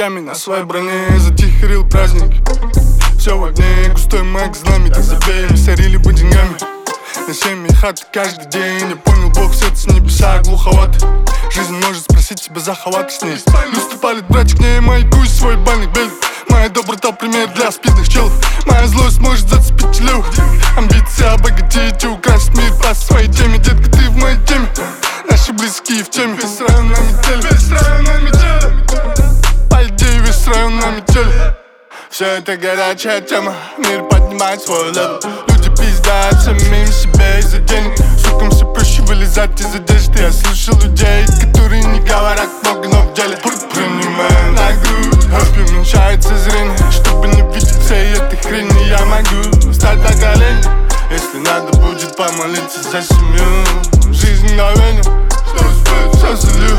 огоньками на своей броне затихарил праздник. Все в огне, густой маг знамя, так забей, мы сорили бы деньгами. На семьи хаты каждый день, я понял, Бог свет с небеса глуховато. Жизнь может спросить тебя за халат с ней. Люстры палит, братик, не маякуй свой бальник белит. Моя доброта пример для спидных челов. Моя злость может зацепить левых. Амбиции обогатить и украсить мир по своей теме. Детка, ты в моей теме, наши близкие в теме. Весь район на метеле, весь район на метеле. По идее, весь район на метеле. Все это горячая тема, мир поднимает свой левел. Люди пиздят самим себе из-за денег. Сукам все проще вылезать из одежды. Я слышал людей, которые не говорят много, но в деле принимая на грудь. Хэппи уменьшается зрение, чтобы не видеть всей этой хрени. Я могу встать на колени, если надо будет помолиться за семью. Жизнь мгновенье, все залью.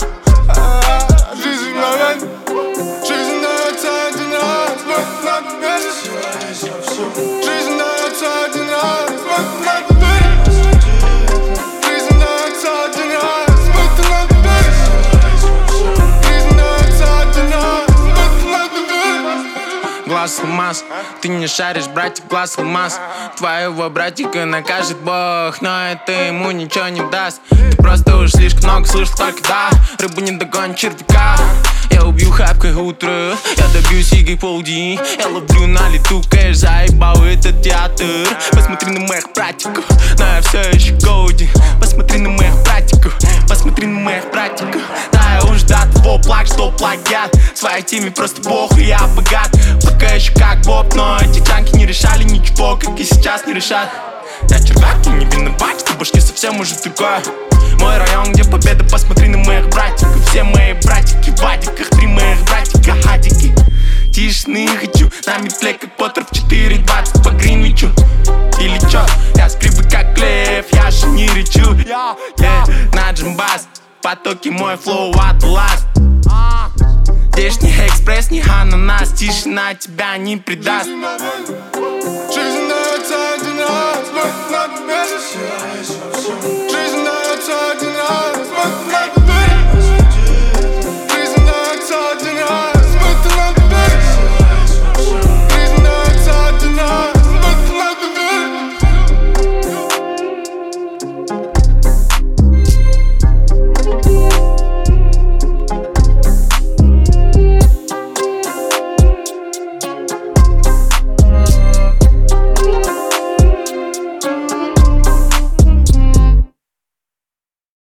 Жизнь мгновенье, жизнь дается один раз, вот надо верить. Жизнь дается один раз, вот надо верить. Жизнь дается один раз, вот надо верить. Жизнь дается один раз, вот надо верить. Глаз алмаз, ты не шаришь, братик, глаз алмаз. Твоего братика накажет Бог, но это ему ничего не даст. Ты просто уж слишком много слышал только да. Рыбу не догонит червяка. Я убью хапкой утро, я добьюсь игры полдень. Я ловлю на лету кэш, заебал этот театр. Посмотри на моих братиков, но я все еще голоден. Посмотри на моих братиков, посмотри на моих братиков. Да, я уже до того плак, что плагиат. В своей теме просто бог, и я богат. Пока еще как Боб, но эти чанки не решали ничего, как и сейчас не решат. Я червяк, и не виноват, что башки совсем уже другое. Мой район, где победа, посмотри на моих братиков. Все мои братики в адиках, 3 моих братика адики. Тишины хочу, на метле как Поттер в 4:20 по Гринвичу. Или чё, я скрипы как Лев, я же не речу. На джамбас, потоки мой флоу атлас. Здешний экспресс, не ананас, тишина тебя не предаст.